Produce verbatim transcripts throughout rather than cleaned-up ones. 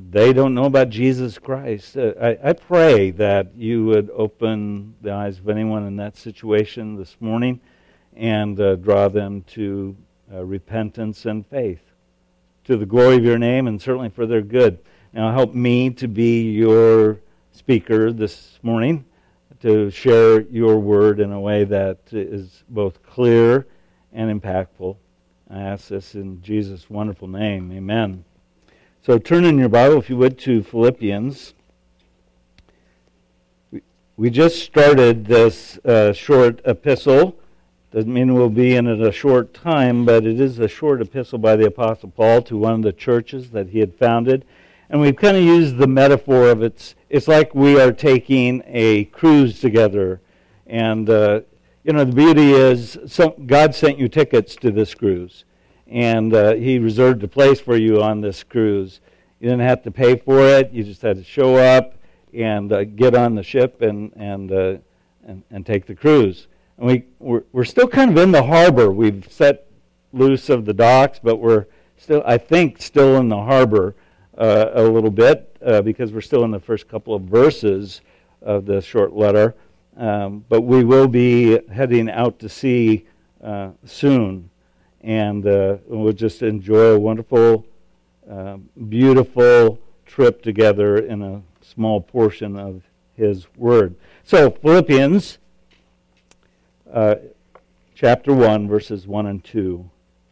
they don't know about Jesus Christ. Uh, I, I pray that you would open the eyes of anyone in that situation this morning and uh, draw them to uh, repentance and faith, to the glory of your name and certainly for their good. Now help me to be your speaker this morning, to share your word in a way that is both clear and impactful. I ask this in Jesus' wonderful name. Amen. So turn in your Bible, if you would, to Philippians. We just started this uh, short epistle. Doesn't mean we'll be in it a short time, but it is a short epistle by the Apostle Paul to one of the churches that he had founded. And we've kind of used the metaphor of it's, it's like we are taking a cruise together. And, uh, you know, the beauty is some, God sent you tickets to this cruise. And uh, he reserved a place for you on this cruise. You didn't have to pay for it. You just had to show up and uh, get on the ship and and, uh, and and take the cruise. And we we're, we're still kind of in the harbor. We've set loose of the docks, but we're still, I think, still in the harbor uh, a little bit uh, because we're still in the first couple of verses of the short letter. Um, but we will be heading out to sea uh, soon. And uh, we'll just enjoy a wonderful, uh, beautiful trip together in a small portion of His Word. So, Philippians uh, chapter one, verses one and two.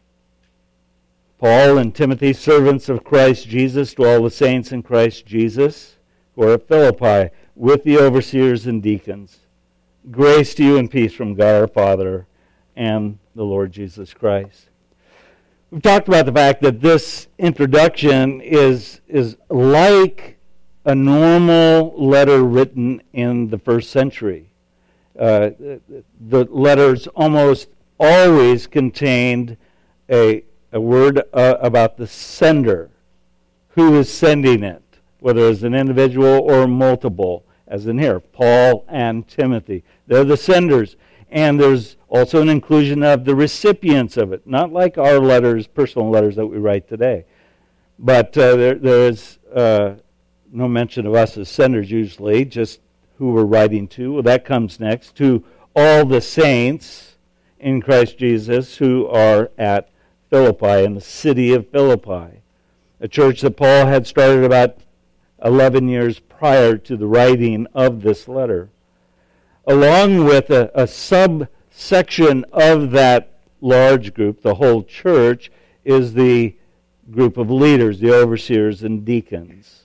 Paul and Timothy, servants of Christ Jesus, to all the saints in Christ Jesus who are at Philippi, with the overseers and deacons. Grace to you and peace from God our Father and the Lord Jesus Christ. We've talked about the fact that this introduction is, is like a normal letter written in the first century. Uh, the letters almost always contained a, a word uh, about the sender, who is sending it, whether it's an individual or multiple, as in here, Paul and Timothy. They're the senders. And there's also an inclusion of the recipients of it, not like our letters, personal letters that we write today. But uh, there, there is uh, no mention of us as senders usually, just who we're writing to. Well, that comes next. To all the saints in Christ Jesus who are at Philippi, in the city of Philippi, a church that Paul had started about eleven years prior to the writing of this letter. Along with a, a subsection of that large group, the whole church, is the group of leaders, the overseers and deacons.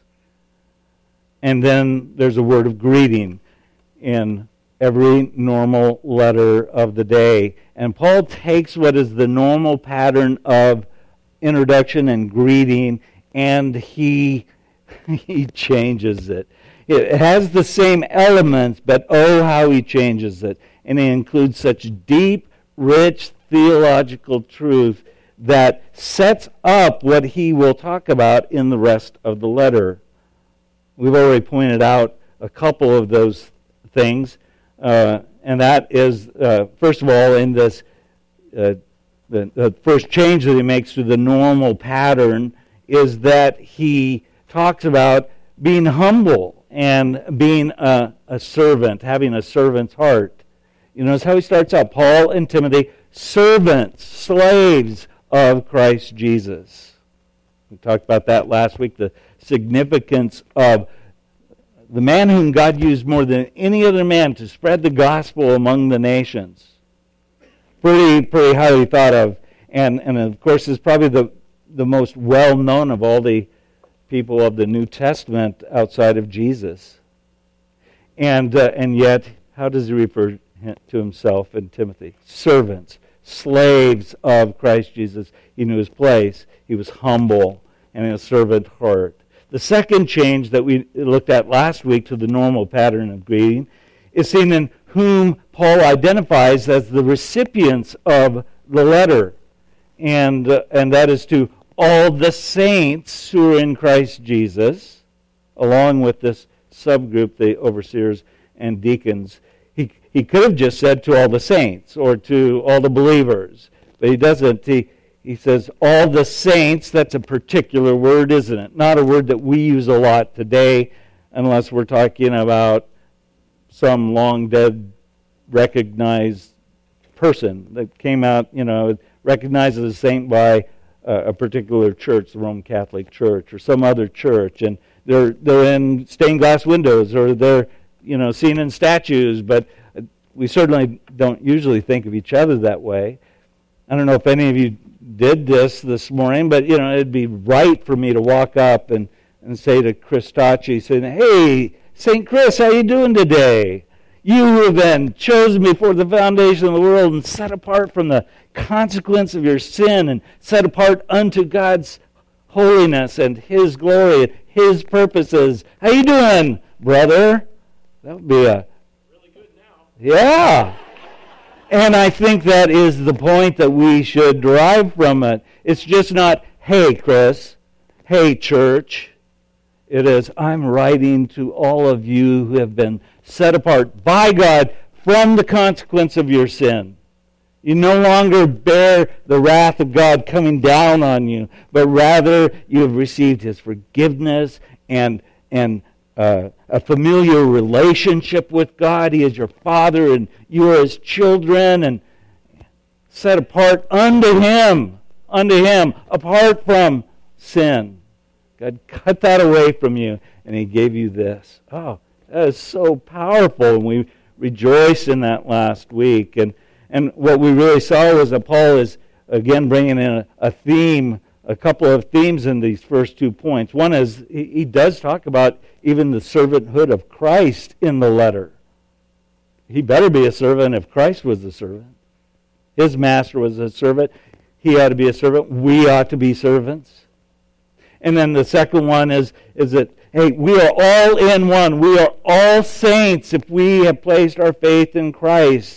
And then there's a word of greeting in every normal letter of the day. And Paul takes what is the normal pattern of introduction and greeting, and he, he changes it. It has the same elements, but oh, how he changes it. And he includes such deep, rich theological truth that sets up what he will talk about in the rest of the letter. We've already pointed out a couple of those things, uh, and that is, uh, first of all, in this, uh, the, the first change that he makes to the normal pattern is that he talks about being humble and being a, a servant, having a servant's heart. You notice how he starts out, Paul and Timothy, servants, slaves of Christ Jesus. We talked about that last week, the significance of the man whom God used more than any other man to spread the gospel among the nations. Pretty, pretty highly thought of, and, and of course is probably the, the most well-known of all the people of the New Testament outside of Jesus. And uh, and yet, how does he refer to himself and Timothy? Servants, slaves of Christ Jesus. He knew his place. He was humble and in a servant heart. The second change that we looked at last week to the normal pattern of greeting is seen in whom Paul identifies as the recipients of the letter. And, uh, and that is to all the saints who are in Christ Jesus, along with this subgroup, the overseers and deacons. He, he could have just said to all the saints or to all the believers, but he doesn't. He, he says, all the saints. That's a particular word, isn't it? Not a word that we use a lot today, unless we're talking about some long dead, recognized person that came out, you know, recognized as a saint by uh, a particular church, the Roman Catholic Church, or some other church, and they're they're in stained glass windows, or they're, you know, seen in statues, but we certainly don't usually think of each other that way. I don't know if any of you did this this morning, but, you know, it'd be right for me to walk up and, and say to Chris Tachi, saying, hey, Saint Chris, how you doing today? You who have been chosen before the foundation of the world and set apart from the consequence of your sin and set apart unto God's holiness and His glory and His purposes. How you doing, brother? That would be a... Really good now. Yeah. And I think that is the point that we should derive from it. It's just not, hey, Chris, hey, church. It is, I'm writing to all of you who have been set apart by God from the consequence of your sin. You no longer bear the wrath of God coming down on you, but rather you have received His forgiveness and and uh, a familiar relationship with God. He is your Father, and you are His children, and set apart unto Him, unto Him, apart from sin. God cut that away from you, and He gave you this. Oh, that is so powerful, and we rejoiced in that last week. And and what we really saw was that Paul is, again, bringing in a, a theme, a couple of themes in these first two points. One is, he, he does talk about even the servanthood of Christ in the letter. He better be a servant if Christ was a servant. His master was a servant. He ought to be a servant. We ought to be servants. And then the second one is, is that, hey, we are all in one. We are all saints if we have placed our faith in Christ.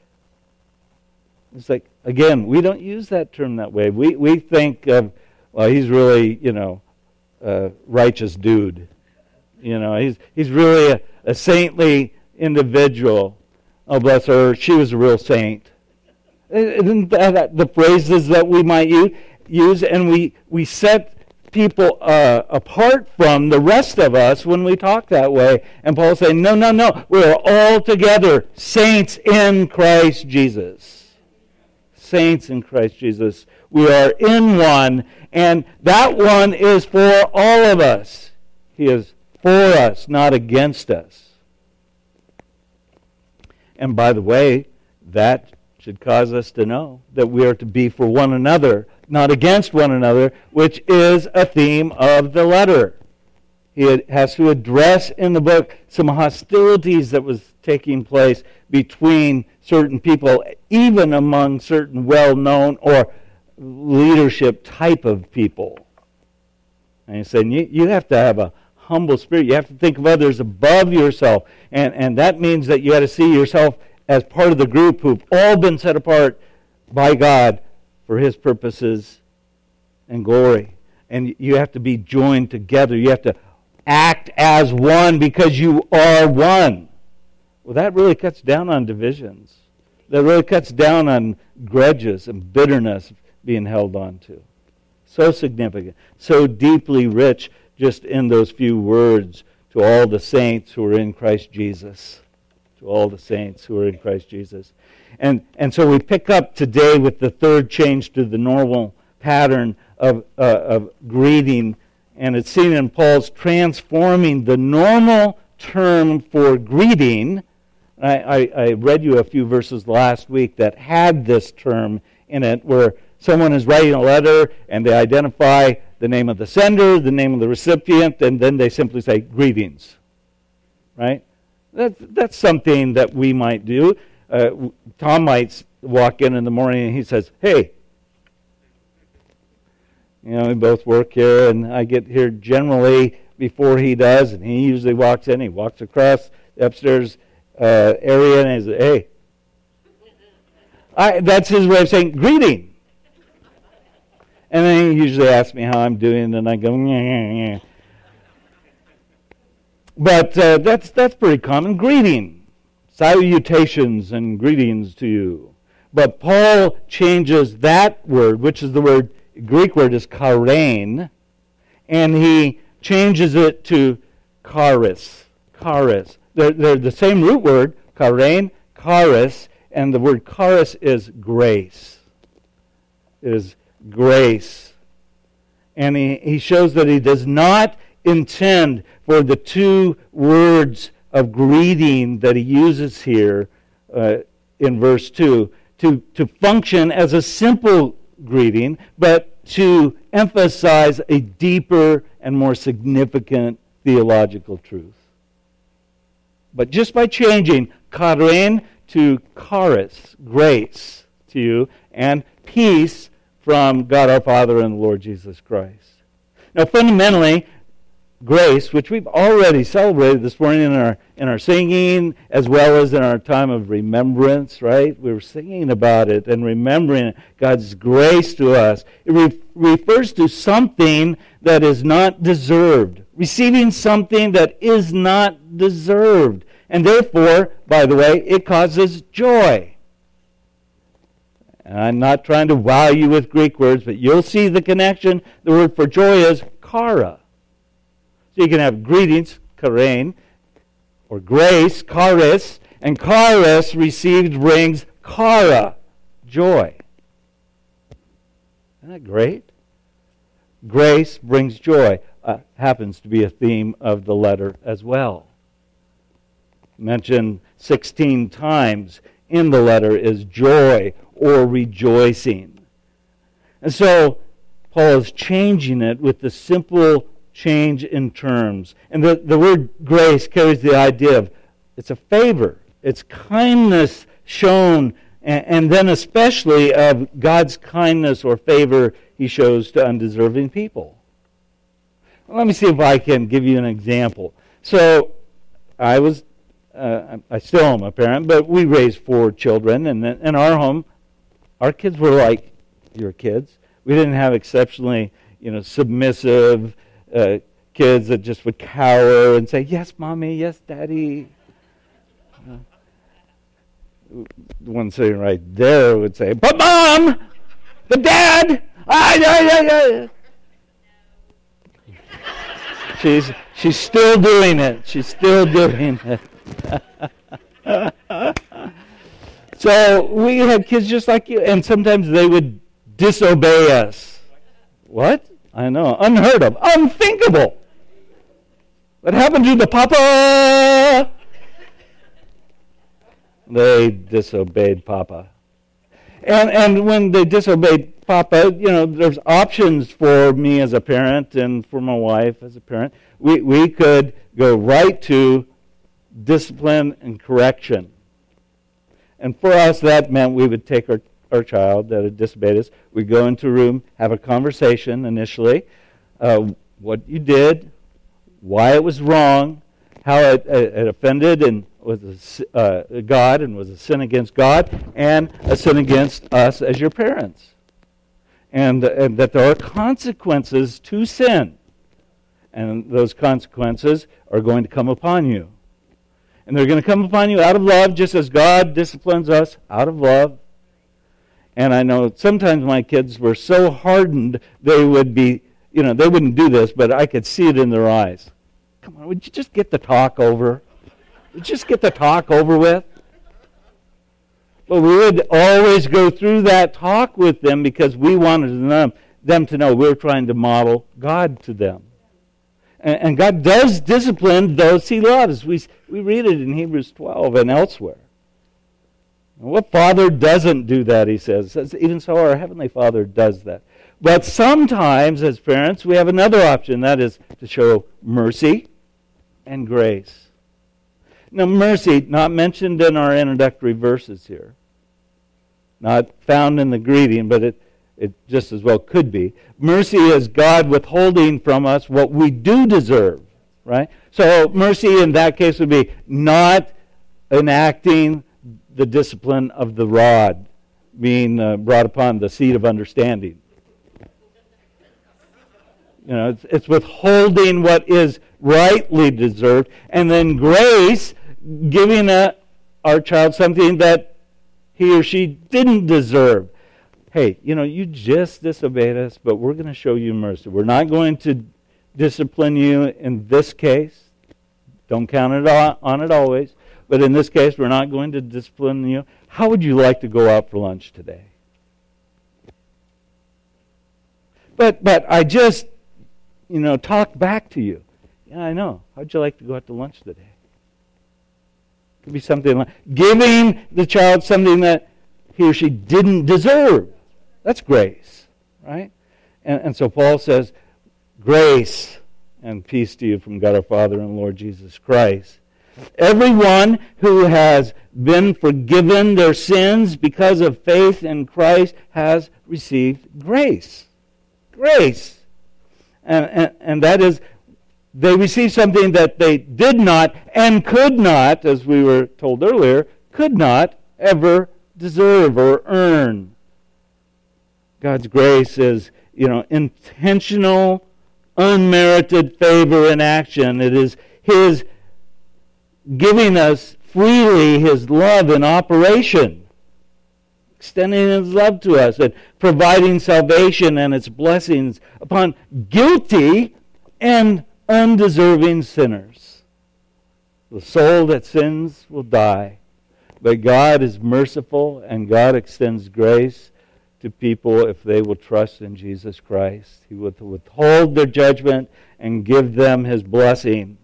It's like, again, we don't use that term that way. We we think of, well, he's really, you know, a righteous dude. You know, he's he's really a, a saintly individual. Oh, bless her, she was a real saint. Isn't that the phrases that we might use? And we, we set people uh, apart from the rest of us when we talk that way. And Paul's saying, no, no, no. We're all together saints in Christ Jesus. Saints in Christ Jesus. We are in one, and that one is for all of us. He is for us, not against us. And by the way, that should cause us to know that we are to be for one another, not against one another, which is a theme of the letter. He has to address in the book some hostilities that was taking place between certain people, even among certain well-known or leadership type of people. And he's saying you, you have to have a humble spirit. You have to think of others above yourself. And, and that means that you got to see yourself as part of the group who've all been set apart by God for His purposes and glory. And you have to be joined together. You have to act as one because you are one. Well, that really cuts down on divisions. That really cuts down on grudges and bitterness being held on to. So significant, so deeply rich just in those few words, to all the saints who are in Christ Jesus. To all the saints who are in Christ Jesus. And and so we pick up today with the third change to the normal pattern of, uh, of greeting, and it's seen in Paul's transforming the normal term for greeting. I, I, I read you a few verses last week that had this term in it, where someone is writing a letter and they identify the name of the sender, the name of the recipient, and then they simply say, greetings. Right? That, that's something that we might do. Uh, Tom might walk in in the morning and he says, hey. You know, we both work here, and I get here generally before he does, and he usually walks in. He walks across the upstairs uh, area, and he says, hey. I, that's his way of saying greeting. And then he usually asks me how I'm doing, and I go, nyeh, nyeh. But uh, that's that's pretty common. Greeting. Salutations and greetings to you. But Paul changes that word, which is the word, Greek word is chairein, and he changes it to charis. Charis. They're, they're the same root word, chairein, charis, and the word charis is grace. It is grace. And he, he shows that he does not intend for the two words of greeting that he uses here uh, in verse two to, to function as a simple greeting, but to emphasize a deeper and more significant theological truth. But just by changing chairein to charis, grace to you, and peace from God our Father and the Lord Jesus Christ. Now fundamentally, grace, which we've already celebrated this morning in our in our singing, as well as in our time of remembrance, right? We were singing about it and remembering God's grace to us. It re- refers to something that is not deserved, receiving something that is not deserved. And therefore, by the way, it causes joy. And I'm not trying to wow you with Greek words, but you'll see the connection. The word for joy is chara. So you can have greetings, chairein, or grace, charis, and charis received brings chara, joy. Isn't that great? Grace brings joy. Uh, happens to be a theme of the letter as well. Mentioned sixteen times in the letter is joy or rejoicing. And so Paul is changing it with the simple change in terms. And the, the word grace carries the idea of it's a favor. It's kindness shown, and, and then especially of God's kindness or favor he shows to undeserving people. Well, let me see if I can give you an example. So I was, uh, I still am a parent, but we raised four children, and in our home, our kids were like your kids. We didn't have exceptionally, you know, submissive Uh, kids that just would cower and say, yes, Mommy, yes, Daddy. Uh, the one sitting right there would say, but Mom, but Dad, I, I, I, I. She's, she's still doing it. She's still doing it. So we had kids just like you, and sometimes they would disobey us. What? I know, unheard of, unthinkable. What happened to the Papa? They disobeyed Papa. And and when they disobeyed Papa, you know, there's options for me as a parent and for my wife as a parent. We we could go right to discipline and correction. And for us, that meant we would take our our child that had disobeyed us. We'd go into a room, have a conversation initially, uh, what you did, why it was wrong, how it, it offended and was a, uh, God and was a sin against God, and a sin against us as your parents. And, and that there are consequences to sin. And those consequences are going to come upon you. And they're going to come upon you out of love, just as God disciplines us out of love. And I know sometimes my kids were so hardened they would be, you know, they wouldn't do this, but I could see it in their eyes. Come on, would you just get the talk over? Would you just get the talk over with? But we would always go through that talk with them because we wanted them, them to know we were trying to model God to them. And, and God does discipline those he loves. We, we read it in Hebrews twelve and elsewhere. What father doesn't do that, he says? Even so, our Heavenly Father does that. But sometimes, as parents, we have another option. That is to show mercy and grace. Now, mercy, not mentioned in our introductory verses here. Not found in the greeting, but it, it just as well could be. Mercy is God withholding from us what we do deserve, right? So mercy in that case would be not enacting the discipline of the rod being uh, brought upon the seat of understanding. You know, it's, it's withholding what is rightly deserved, and then grace, giving a, our child something that he he or she didn't deserve. Hey, you know, you just disobeyed us, but we're going to show you mercy. We're not going to discipline you in this case. Don't count it on it always. But in this case, we're not going to discipline you. How would you like to go out for lunch today? But but I just, you know, talk back to you. Yeah, I know. How'd you like to go out to lunch today? It could be something like giving the child something that he or she didn't deserve. That's grace, right? And, and so Paul says, grace and peace to you from God our Father and Lord Jesus Christ. Everyone who has been forgiven their sins because of faith in Christ has received grace. Grace. And, and, and that is, they receive something that they did not and could not, as we were told earlier, could not ever deserve or earn. God's grace is, you know, intentional, unmerited favor in action. It is His giving us freely His love in operation, extending His love to us and providing salvation and its blessings upon guilty and undeserving sinners. The soul that sins will die, but God is merciful and God extends grace to people if they will trust in Jesus Christ. He will withhold their judgment and give them His blessing.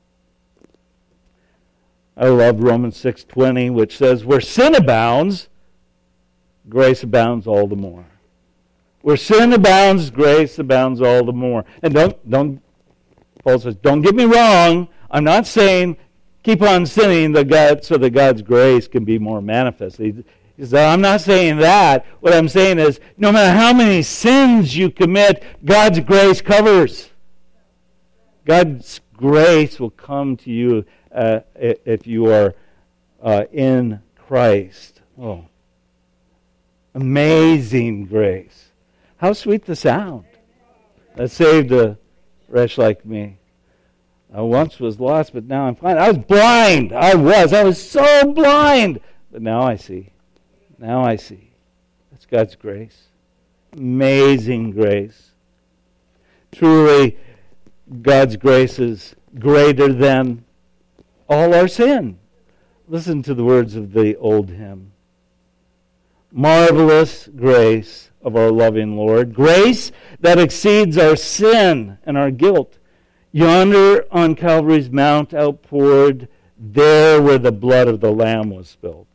I love Romans six twenty, which says, where sin abounds, grace abounds all the more. Where sin abounds, grace abounds all the more. And don't, don't, Paul says, don't get me wrong. I'm not saying keep on sinning the God, so that God's grace can be more manifest. He, he says, I'm not saying that. What I'm saying is, no matter how many sins you commit, God's grace covers. God's grace will come to you uh, if you are uh, in Christ. Oh, amazing grace. How sweet the sound that saved a wretch like me. I once was lost, but now I'm fine. I was blind. I was. I was so blind. But now I see. Now I see. That's God's grace. Amazing grace. Truly, God's grace is greater than all our sin. Listen to the words of the old hymn. Marvelous grace of our loving Lord. Grace that exceeds our sin and our guilt. Yonder on Calvary's mount outpoured, there where the blood of the Lamb was spilled.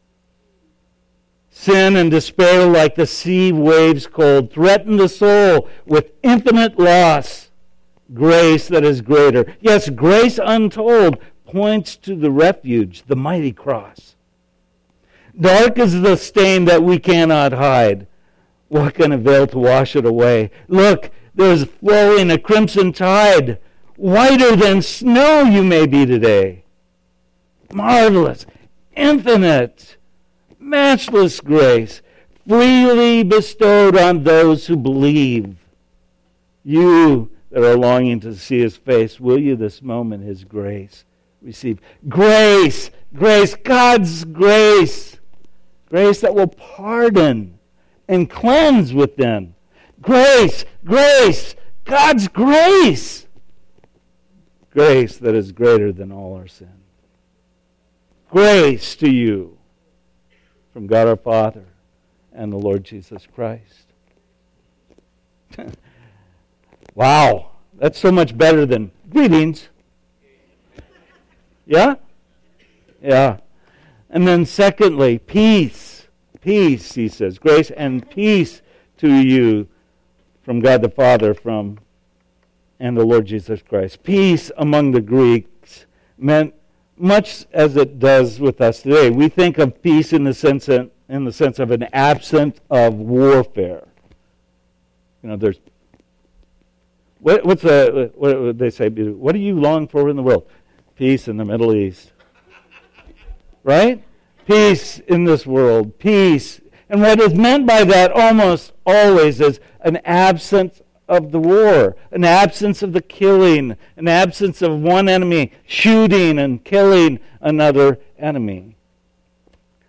Sin and despair like the sea waves cold threaten the soul with infinite loss. Grace that is greater, yes, grace untold, points to the refuge, the mighty cross. Dark is the stain that we cannot hide. What can avail to wash it away? Look, there's flowing a crimson tide. Whiter than snow you may be today. Marvelous, infinite, matchless grace, freely bestowed on those who believe. You that are longing to see His face, will you this moment His grace receive? Grace, grace, God's grace. Grace that will pardon and cleanse within. Grace, grace, God's grace. Grace that is greater than all our sin. Grace to you from God our Father and the Lord Jesus Christ. Wow, that's so much better than greetings. Yeah? Yeah. And then secondly, peace. Peace, he says. Grace and peace to you from God the Father from and the Lord Jesus Christ. Peace among the Greeks meant much as it does with us today. We think of peace in the sense of, in the sense of an absence of warfare. You know, there's what, what's the what would they say? What do you long for in the world? Peace in the Middle East, right? Peace in this world, peace. And what is meant by that almost always is an absence of the war, an absence of the killing, an absence of one enemy shooting and killing another enemy.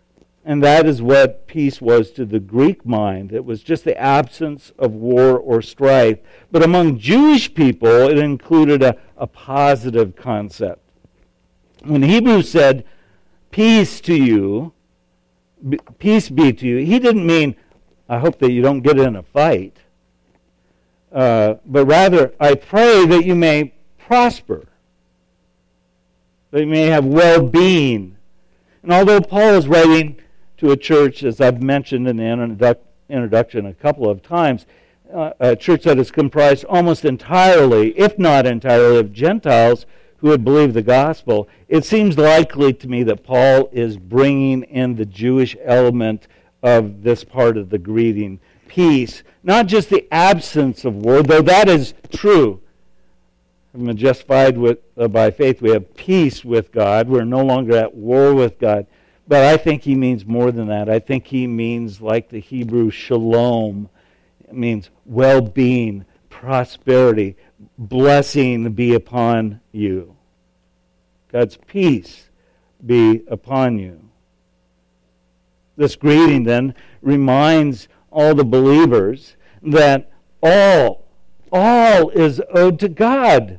And that is what peace was to the Greek mind. It was just the absence of war or strife. But among Jewish people, it included a, a positive concept. When Hebrews said, peace to you, peace be to you, he didn't mean, I hope that you don't get in a fight. Uh, but rather, I pray that you may prosper, that you may have well-being. And although Paul is writing to a church, as I've mentioned in the introduc- introduction a couple of times, uh, a church that is comprised almost entirely, if not entirely, of Gentiles who had believed the gospel, it seems likely to me that Paul is bringing in the Jewish element of this part of the greeting. Peace, not just the absence of war, though that is true. Having been justified with, uh, by faith, we have peace with God. We're no longer at war with God. But I think he means more than that. I think he means, like the Hebrew shalom, it means well-being, prosperity, blessing be upon you. God's peace be upon you. This greeting then reminds all the believers that all, all is owed to God.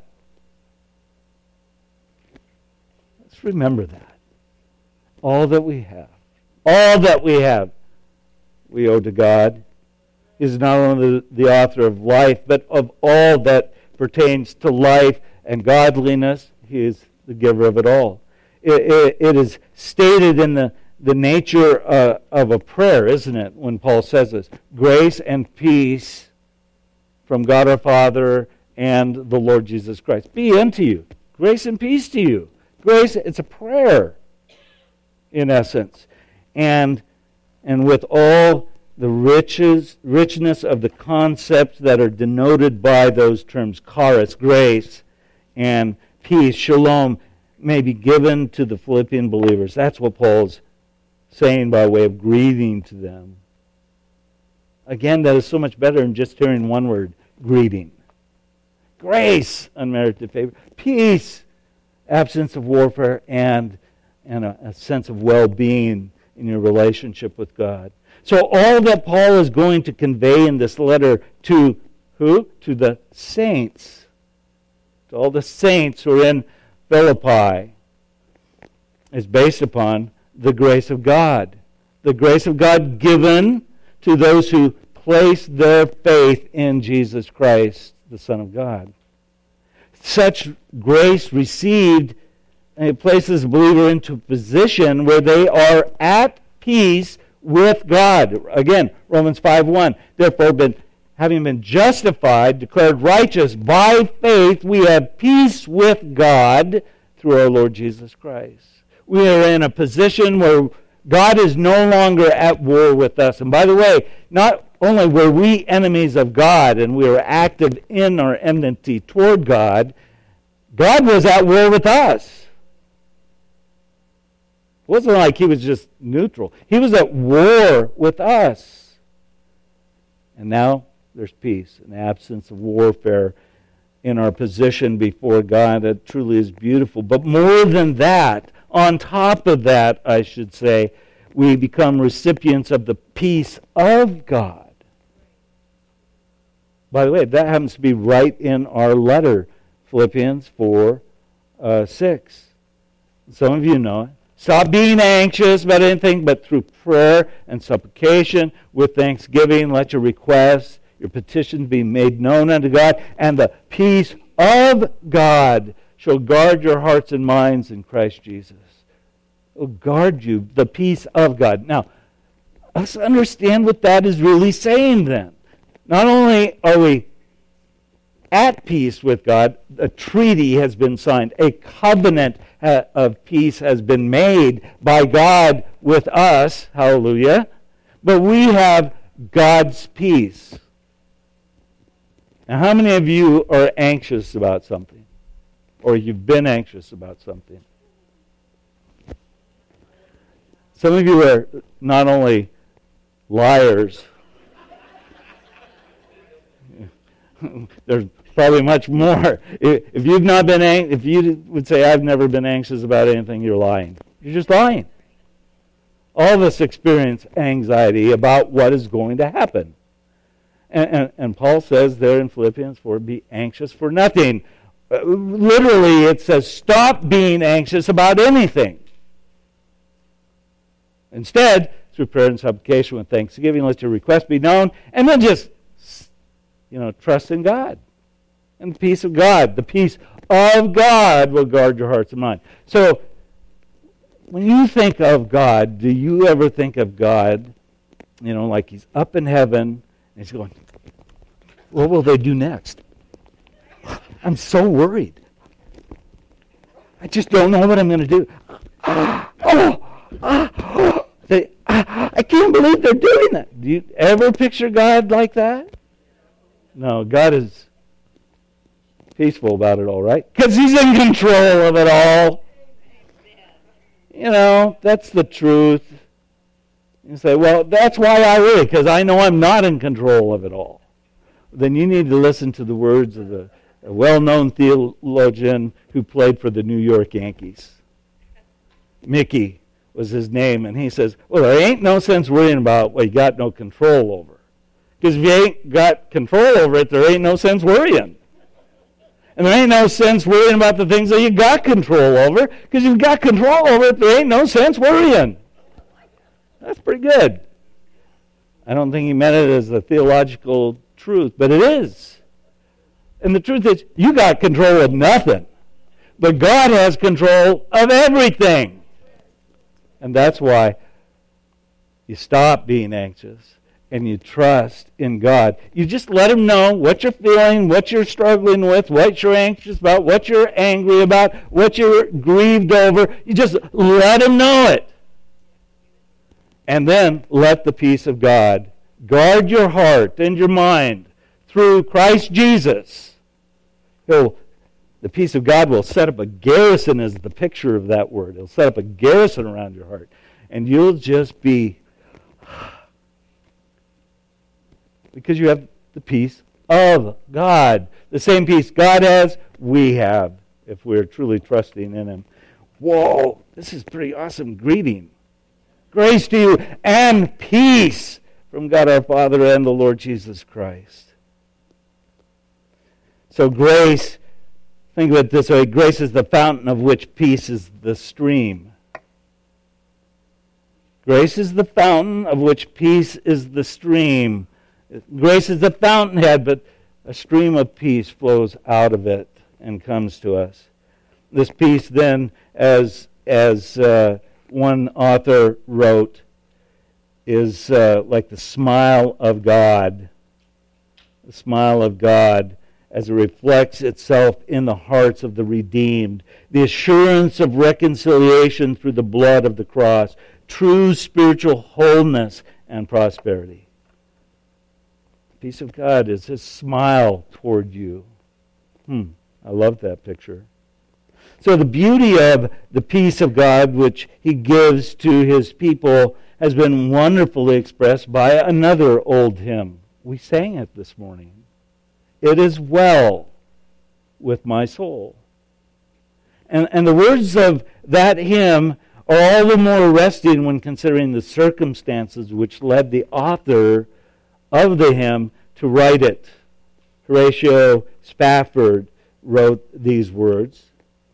Let's remember that. All that we have, all that we have, we owe to God. He is not only the, the author of life, but of all that pertains to life and godliness. He is the giver of it all. It, it, it is stated in the, the nature uh, of a prayer, isn't it, when Paul says this? Grace and peace from God our Father and the Lord Jesus Christ be unto you. Grace and peace to you. Grace, it's a prayer, in essence. And, and with all the riches, richness of the concepts that are denoted by those terms, charis, grace, and peace, shalom, may be given to the Philippian believers. That's what Paul's saying by way of greeting to them. Again, that is so much better than just hearing one word, greeting. Grace, unmerited favor. Peace, absence of warfare, and, and a, a sense of well-being in your relationship with God. So all that Paul is going to convey in this letter to who? To the saints. To all the saints who are in Philippi is based upon the grace of God. The grace of God given to those who place their faith in Jesus Christ, the Son of God. Such grace received, and it places a believer into a position where they are at peace with God. Again, Romans five one. Therefore, been, having been justified, declared righteous by faith, we have peace with God through our Lord Jesus Christ. We are in a position where God is no longer at war with us. And by the way, not only were we enemies of God and we were active in our enmity toward God, God was at war with us. It wasn't like he was just neutral. He was at war with us. And now there's peace, an absence of warfare in our position before God. That truly is beautiful. But more than that, on top of that, I should say, we become recipients of the peace of God. By the way, that happens to be right in our letter, Philippians four, six. Some of you know it. Stop being anxious about anything, but through prayer and supplication with thanksgiving, let your requests, your petitions be made known unto God, and the peace of God shall guard your hearts and minds in Christ Jesus. Will guard you, the peace of God. Now, let's understand what that is really saying then. Not only are we at peace with God, a treaty has been signed, a covenant of peace has been made by God with us, hallelujah, but we have God's peace. Now, how many of you are anxious about something? Or you've been anxious about something? Some of you are not only liars, there's probably much more. If you've not been, ang- if you would say, I've never been anxious about anything, you're lying. You're just lying. All of us experience anxiety about what is going to happen. And, and, and Paul says there in Philippians four, be anxious for nothing. Uh, literally, it says, stop being anxious about anything. Instead, through prayer and supplication with thanksgiving, let your request be known, and then just, you know, trust in God. And the peace of God, the peace of God will guard your hearts and minds. So, when you think of God, do you ever think of God, you know, like He's up in heaven, and He's going, what will they do next? I'm so worried. I just don't know what I'm going to do. Ah, oh, ah, oh, they, ah, I can't believe they're doing that. Do you ever picture God like that? No, God is peaceful about it all, right? Because He's in control of it all. You know, that's the truth. You say, well, that's why I worry, because I know I'm not in control of it all. Then you need to listen to the words of the a well-known theologian who played for the New York Yankees. Mickey was his name, and he says, well, there ain't no sense worrying about what you got no control over. Because if you ain't got control over it, there ain't no sense worrying. And there ain't no sense worrying about the things that you got control over, because you've got control over it, there ain't no sense worrying. That's pretty good. I don't think he meant it as a theological truth, but it is. And the truth is, you got control of nothing. But God has control of everything. And that's why you stop being anxious and you trust in God. You just let Him know what you're feeling, what you're struggling with, what you're anxious about, what you're angry about, what you're grieved over. You just let Him know it. And then let the peace of God guard your heart and your mind through Christ Jesus. He'll, the peace of God will set up a garrison, as the picture of that word. It'll set up a garrison around your heart. And you'll just be, because you have the peace of God. The same peace God has, we have, if we're truly trusting in Him. Whoa, this is pretty awesome greeting. Grace to you and peace from God our Father and the Lord Jesus Christ. So grace, think of it this way, grace is the fountain of which peace is the stream. Grace is the fountain of which peace is the stream. Grace is the fountainhead, but a stream of peace flows out of it and comes to us. This peace then, as, as uh, one author wrote, is uh, like the smile of God. The smile of God, as it reflects itself in the hearts of the redeemed. The assurance of reconciliation through the blood of the cross. True spiritual wholeness and prosperity. The peace of God is His smile toward you. Hmm, I love that picture. So the beauty of the peace of God which He gives to His people has been wonderfully expressed by another old hymn. We sang it this morning. It is well with my soul. And, and the words of that hymn are all the more arresting when considering the circumstances which led the author of the hymn to write it. Horatio Spafford wrote these words.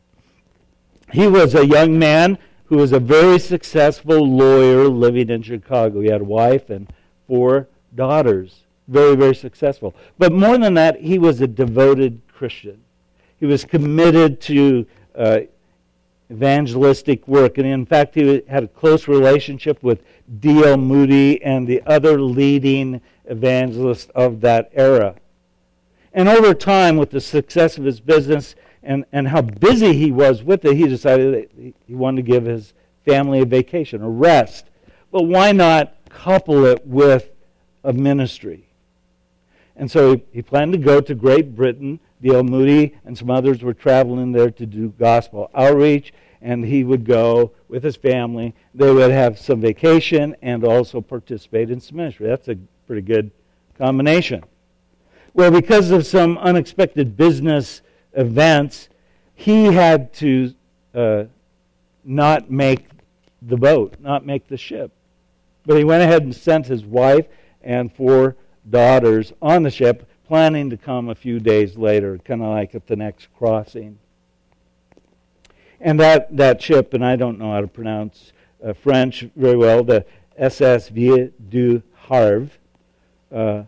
He was a young man who was a very successful lawyer living in Chicago. He had a wife and four daughters. Very, very successful. But more than that, he was a devoted Christian. He was committed to uh, evangelistic work. And in fact, he had a close relationship with D L Moody and the other leading evangelists of that era. And over time, with the success of his business and, and how busy he was with it, he decided that he wanted to give his family a vacation, a rest. But why not couple it with a ministry? And so he, he planned to go to Great Britain. D L Moody and some others were traveling there to do gospel outreach, and he would go with his family. They would have some vacation and also participate in some ministry. That's a pretty good combination. Well, because of some unexpected business events, he had to uh, not make the boat, not make the ship. But he went ahead and sent his wife and four daughters on the ship, planning to come a few days later, kind of like at the next crossing. And that, that ship, and I don't know how to pronounce uh, French very well, the S S Vie du Havre, uh,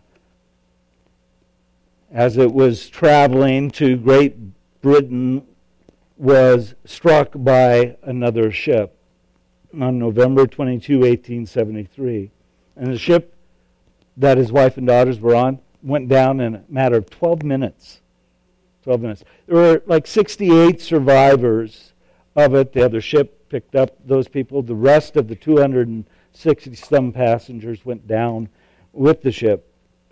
as it was traveling to Great Britain, was struck by another ship on November twenty-second, eighteen seventy-three. And the ship that his wife and daughters were on went down in a matter of twelve minutes. twelve minutes. There were like sixty-eight survivors of it. The other ship picked up those people. The rest of the two hundred sixty-some passengers went down with the ship.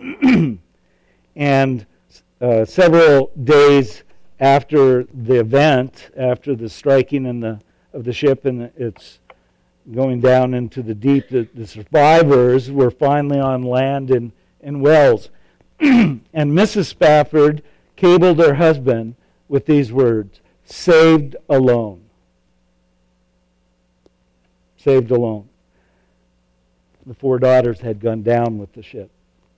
And uh, several days after the event, after the striking in the, of the ship and its going down into the deep, the, the survivors were finally on land in, in Wales. And Missus Spafford cabled her husband with these words, "Saved alone." Saved alone. The four daughters had gone down with the ship.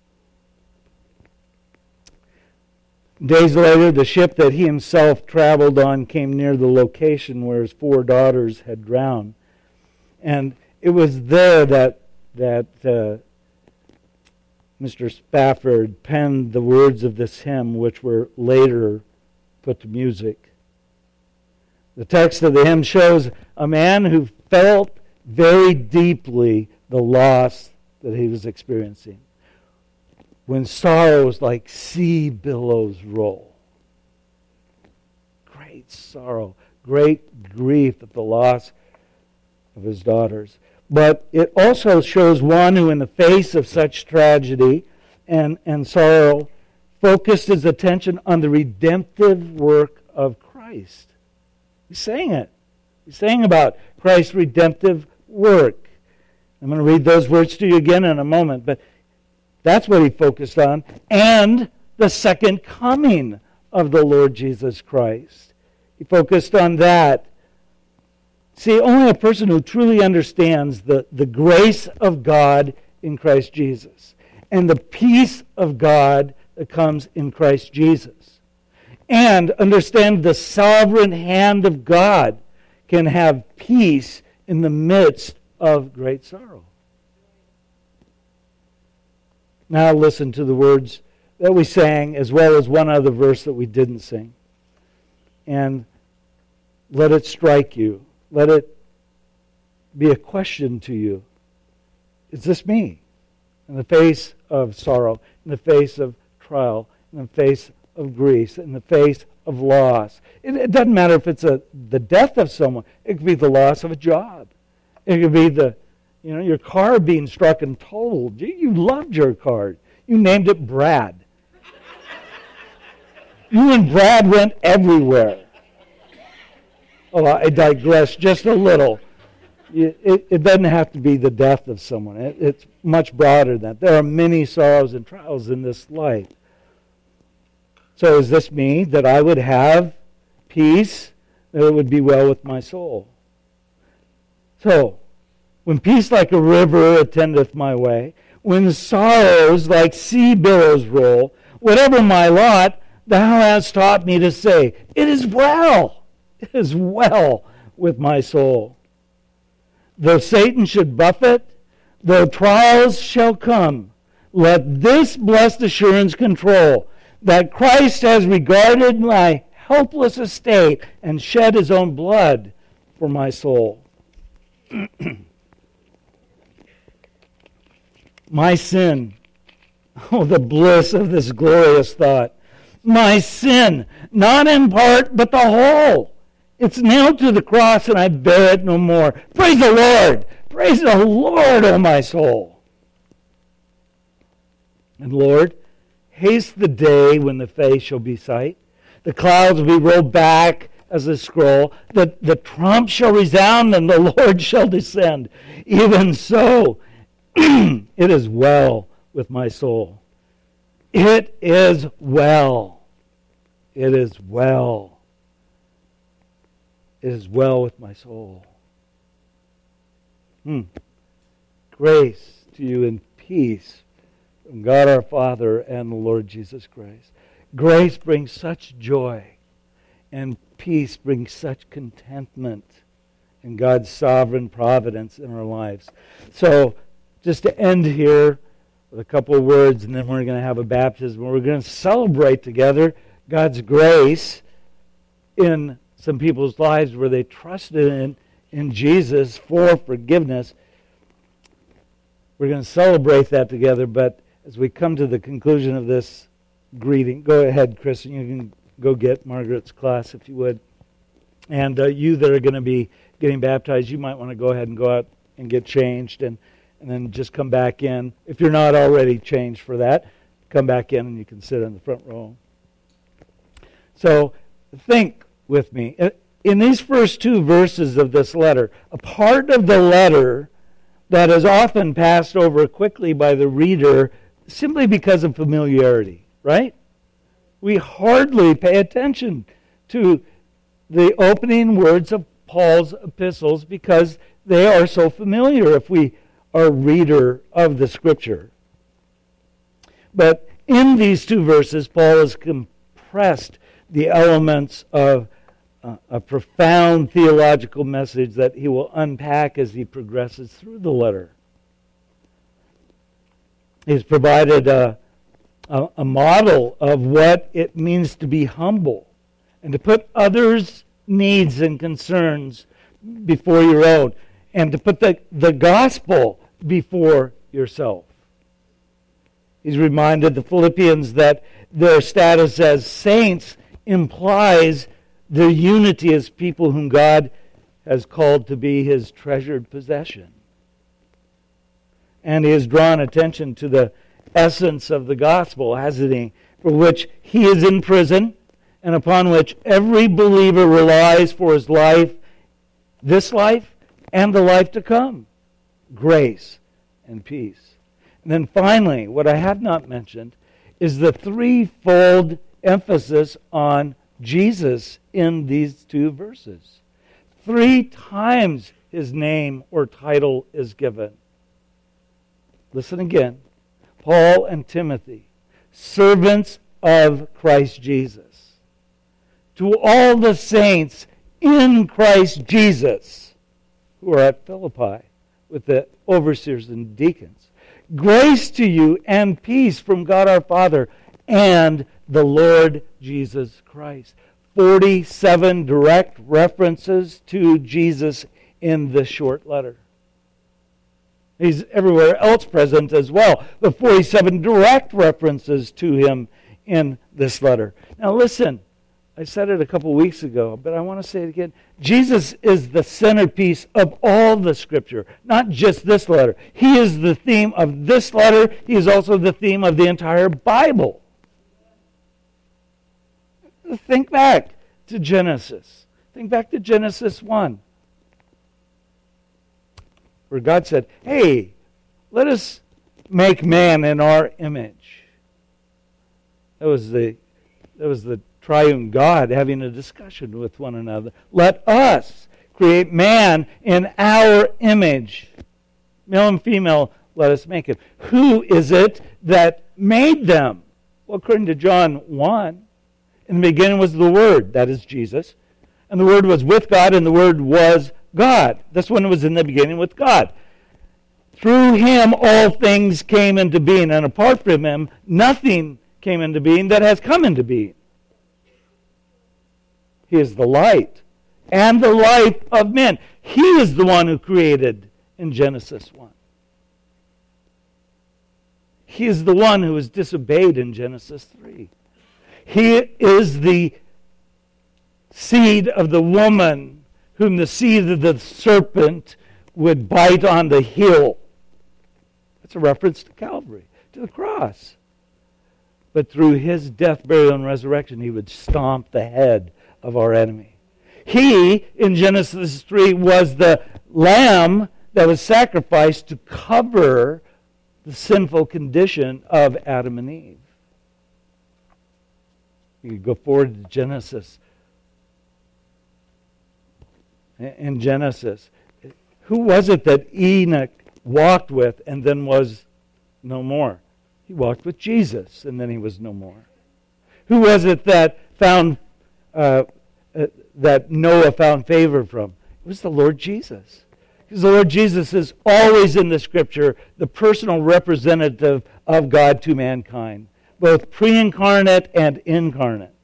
Days later, the ship that he himself traveled on came near the location where his four daughters had drowned. And it was there that that uh, Mister Spafford penned the words of this hymn, which were later put to music. The text of the hymn shows a man who felt very deeply the loss that he was experiencing. When sorrows like sea billows roll. Great sorrow, great grief at the loss of his daughters. But it also shows one who in the face of such tragedy and, and sorrow focused his attention on the redemptive work of Christ. He's saying it. He's saying about Christ's redemptive work. I'm going to read those words to you again in a moment, but that's what he focused on. And the second coming of the Lord Jesus Christ. He focused on that. See, only a person who truly understands the, the grace of God in Christ Jesus and the peace of God that comes in Christ Jesus and understand the sovereign hand of God can have peace in the midst of great sorrow. Now listen to the words that we sang, as well as one other verse that we didn't sing. And let it strike you. Let it be a question to you. Is this me? In the face of sorrow, in the face of trial, in the face of grief, in the face of loss. It, it doesn't matter if it's a, the death of someone. It could be the loss of a job. It could be the You know, your car being struck and totaled. You, you loved your car. You named it Brad. You and Brad went everywhere. Oh, I digress just a little. It, it, it doesn't have to be the death of someone. It, it's much broader than that. There are many sorrows and trials in this life. So does this mean that I would have peace, that it would be well with my soul? So, when peace like a river attendeth my way, when sorrows like sea billows roll, whatever my lot, thou hast taught me to say, it is well, it is well with my soul. Though Satan should buffet, though trials shall come, let this blessed assurance control, that Christ has regarded my helpless estate and shed his own blood for my soul. My sin, oh, the bliss of this glorious thought. My sin, not in part, but the whole. It's nailed to the cross and I bear it no more. Praise the Lord. Praise the Lord, O my soul. And Lord, haste the day when the face shall be sight. The clouds will be rolled back as a scroll. The, the trump shall resound and the Lord shall descend. Even so, it is well with my soul. It is well. It is well. It is well with my soul. Hmm. Grace to you and peace from God our Father and the Lord Jesus Christ. Grace brings such joy, and peace brings such contentment in God's sovereign providence in our lives. So, just to end here with a couple of words, and then we're going to have a baptism. We're going to celebrate together God's grace in some people's lives where they trusted in, in Jesus for forgiveness. We're going to celebrate that together, but as we come to the conclusion of this greeting, go ahead, Chris, and you can go get Margaret's class if you would. And uh, you that are going to be getting baptized, you might want to go ahead and go out and get changed and, and then just come back in. If you're not already changed for that, come back in and you can sit in the front row. So think with me. In these first two verses of this letter, a part of the letter that is often passed over quickly by the reader simply because of familiarity, right? We hardly pay attention to the opening words of Paul's epistles because they are so familiar if we are a reader of the Scripture. But in these two verses, Paul has compressed the elements of uh, a profound theological message that he will unpack as he progresses through the letter. He's provided a, a, a model of what it means to be humble and to put others' needs and concerns before your own, and to put the, the gospel before yourself. He's reminded the Philippians that their status as saints implies their unity as people whom God has called to be His treasured possession. And he has drawn attention to the essence of the gospel, hasn't he? For which he is in prison, and upon which every believer relies for his life, this life and the life to come. Grace and peace. And then finally, what I have not mentioned is the threefold emphasis on Jesus in these two verses. Three times his name or title is given. Listen again. Paul and Timothy, servants of Christ Jesus. To all the saints in Christ Jesus who are at Philippi with the overseers and deacons. Grace to you and peace from God our Father and the Lord Jesus Christ. forty-seven direct references to Jesus in this short letter. He's everywhere else present as well. The forty-seven direct references to him in this letter. Now listen, I said it a couple weeks ago, but I want to say it again. Jesus is the centerpiece of all the Scripture, not just this letter. He is the theme of this letter. He is also the theme of the entire Bible. Think back to Genesis. Think back to Genesis one. Where God said, hey, let us make man in our image. That was the, that was the triune God having a discussion with one another. Let us create man in our image. Male and female, let us make it. Who is it that made them? Well, according to John one, in the beginning was the Word, that is Jesus. And the Word was with God, and the Word was God. This one was in the beginning with God. Through Him all things came into being, and apart from Him nothing came into being that has come into being. He is the light and the life of men. He is the one who created in Genesis one. He is the one who was disobeyed in Genesis three. He is the seed of the woman whom the seed of the serpent would bite on the heel. That's a reference to Calvary, to the cross. But through his death, burial, and resurrection, he would stomp the head of our enemy. He, in Genesis three, was the lamb that was sacrificed to cover the sinful condition of Adam and Eve. You could go forward to Genesis. In Genesis, Who was it that Enoch walked with and then was no more? He walked with Jesus and then he was no more. Who was it that found uh, uh, that Noah found favor from? It was the Lord Jesus. Because the Lord Jesus is always in the Scripture the personal representative of God to mankind, both pre-incarnate and incarnate.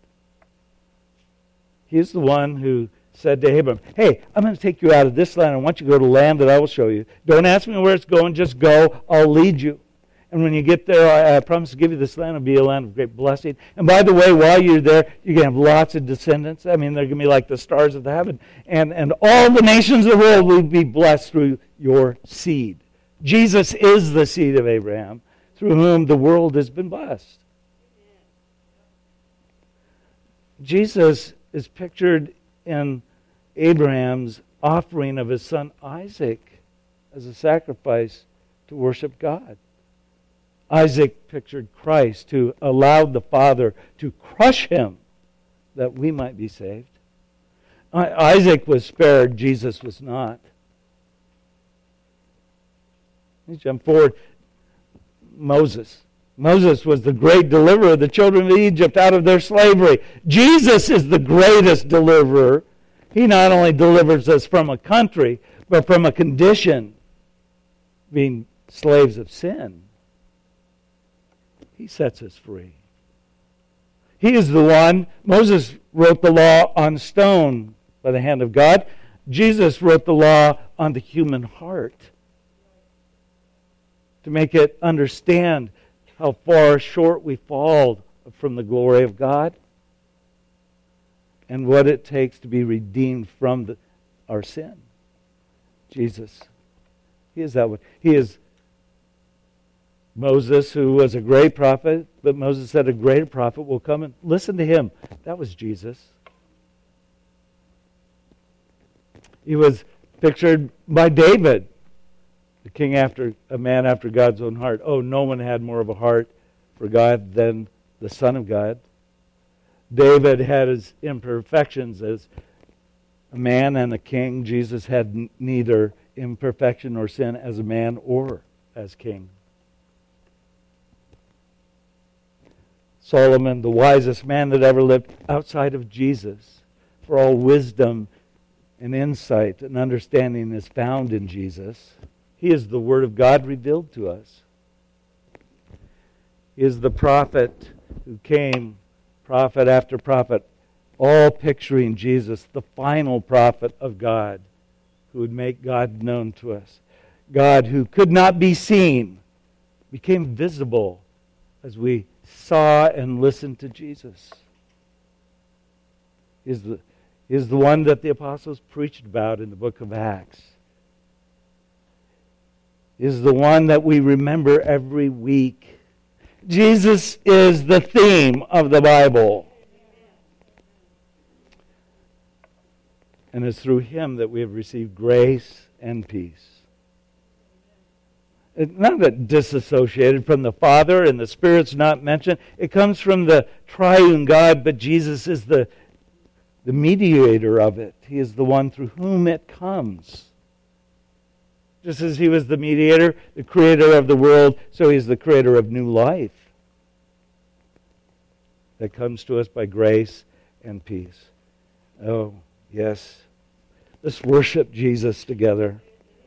He's the one who said to Abram, hey, I'm going to take you out of this land. I want you to go to land that I will show you. Don't ask me where it's going. Just go. I'll lead you. And when you get there, I, I promise to give you this land. It'll be a land of great blessing. And by the way, while you're there, you're going to have lots of descendants. I mean, they're going to be like the stars of the heaven. And, and all the nations of the world will be blessed through your seed. Jesus is the seed of Abraham, through whom the world has been blessed. Jesus is pictured in Abraham's offering of his son Isaac as a sacrifice to worship God. Isaac pictured Christ, who allowed the Father to crush him that we might be saved. Isaac was spared, Jesus was not. Let's jump forward. Moses. Moses was the great deliverer of the children of Egypt out of their slavery. Jesus is the greatest deliverer. He not only delivers us from a country, but from a condition, being slaves of sin. He sets us free. He is the one. Moses wrote the law on stone by the hand of God. Jesus wrote the law on the human heart to make it understand how far short we fall from the glory of God and what it takes to be redeemed from the, our sin. Jesus. He is that one. He is Moses, who was a great prophet, but Moses said a greater prophet will come, and listen to him. That was Jesus. He was pictured by David, the king after a man after God's own heart. Oh, no one had more of a heart for God than the Son of God. David had his imperfections as a man and a king. Jesus had n- neither imperfection nor sin as a man or as king. Solomon, the wisest man that ever lived outside of Jesus, for all wisdom and insight and understanding is found in Jesus. He is the Word of God revealed to us. He is the prophet who came, prophet after prophet, all picturing Jesus, the final prophet of God, who would make God known to us. God, who could not be seen, became visible as we saw and listened to Jesus. He is the, he is the one that the apostles preached about in the book of Acts. He is the one that we remember every week. Jesus is the theme of the Bible. And it's through Him that we have received grace and peace. It's not that disassociated from the Father and the Spirit's not mentioned. It comes from the triune God, but Jesus is the, the mediator of it. He is the one through whom it comes. Just as He was the mediator, the creator of the world, so He is the creator of new life that comes to us by grace and peace. Oh, yes. Let's worship Jesus together.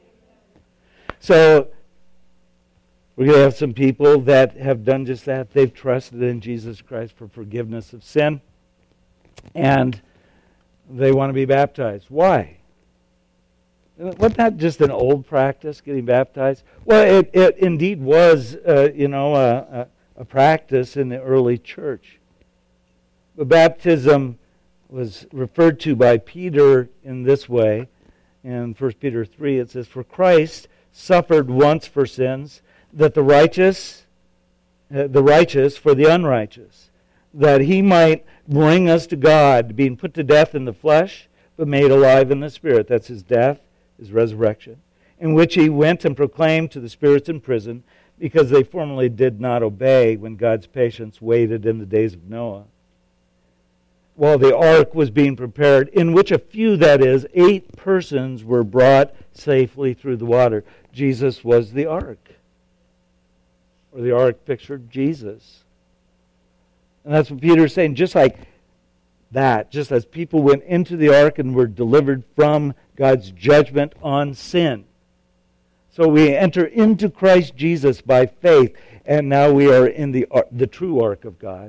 So, we're going to have some people that have done just that. They've trusted in Jesus Christ for forgiveness of sin. And they want to be baptized. Why? Wasn't that just an old practice, getting baptized? Well, it, it indeed was, uh, you know, a, a, a practice in the early church. But baptism was referred to by Peter in this way. In First Peter three, it says, "For Christ suffered once for sins, that the righteous, uh, the righteous for the unrighteous, that He might bring us to God, being put to death in the flesh, but made alive in the Spirit." That's His death, His resurrection, in which He went and proclaimed to the spirits in prison, because they formerly did not obey when God's patience waited in the days of Noah, while the ark was being prepared, in which a few, that is, eight persons, were brought safely through the water. Jesus was the ark. Or the ark pictured Jesus. And that's what Peter is saying. Just like that, just as people went into the ark and were delivered from God's judgment on sin. So we enter into Christ Jesus by faith, and now we are in the the true ark of God.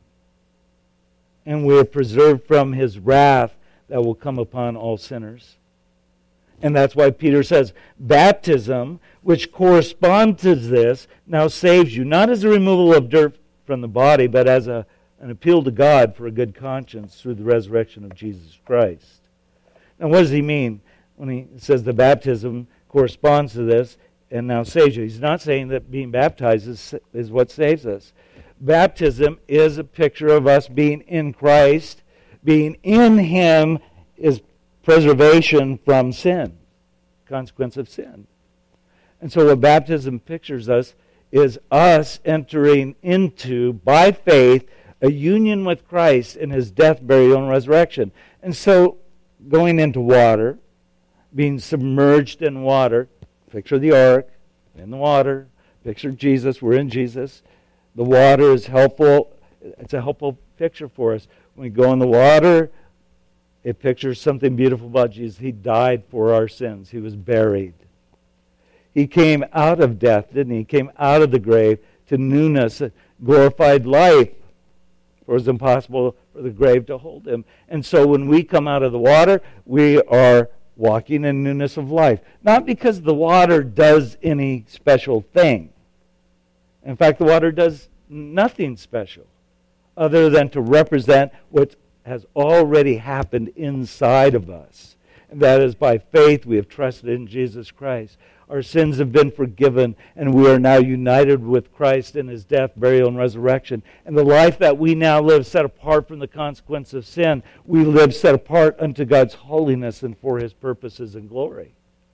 And we are preserved from His wrath that will come upon all sinners. And that's why Peter says, baptism, which corresponds to this, now saves you, not as a removal of dirt from the body, but as a, an appeal to God for a good conscience through the resurrection of Jesus Christ. Now what does he mean when he says the baptism corresponds to this and now saves you? He's not saying that being baptized is, is what saves us. Baptism is a picture of us being in Christ. Being in Him is preservation from sin, consequence of sin. And so what baptism pictures us is us entering into, by faith, a union with Christ in His death, burial, and resurrection. And so going into water, being submerged in water, picture the ark, in the water, picture Jesus, we're in Jesus. The water is helpful. It's a helpful picture for us. When we go in the water, it pictures something beautiful about Jesus. He died for our sins. He was buried. He came out of death, didn't He? He came out of the grave to newness, glorified life. For it was impossible for the grave to hold Him. And so when we come out of the water, we are walking in newness of life. Not because the water does any special thing. In fact, the water does nothing special other than to represent what has already happened inside of us. And that is by faith we have trusted in Jesus Christ. Our sins have been forgiven, and we are now united with Christ in His death, burial, and resurrection. And the life that we now live, set apart from the consequence of sin, we live set apart unto God's holiness and for His purposes and glory.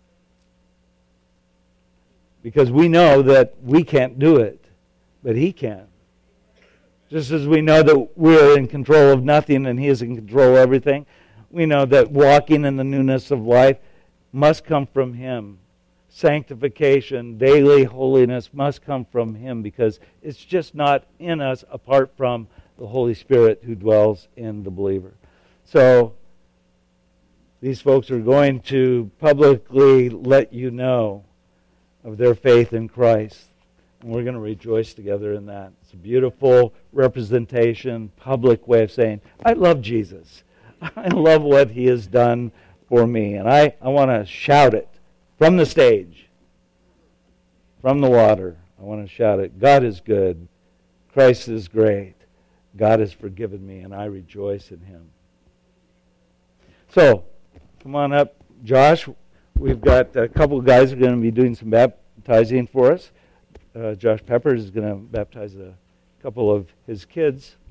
Because we know that we can't do it, but He can. Just as we know that we're in control of nothing and He is in control of everything, we know that walking in the newness of life must come from Him. Sanctification, daily holiness must come from Him, because it's just not in us apart from the Holy Spirit who dwells in the believer. So, these folks are going to publicly let you know of their faith in Christ. And we're going to rejoice together in that. It's a beautiful representation, public way of saying, I love Jesus. I love what He has done for me. And I, I want to shout it from the stage, from the water. I want to shout it. God is good. Christ is great. God has forgiven me, and I rejoice in Him. So, come on up, Josh. We've got a couple of guys who are going to be doing some baptizing for us. Uh, Josh Peppers is going to baptize a couple of his kids.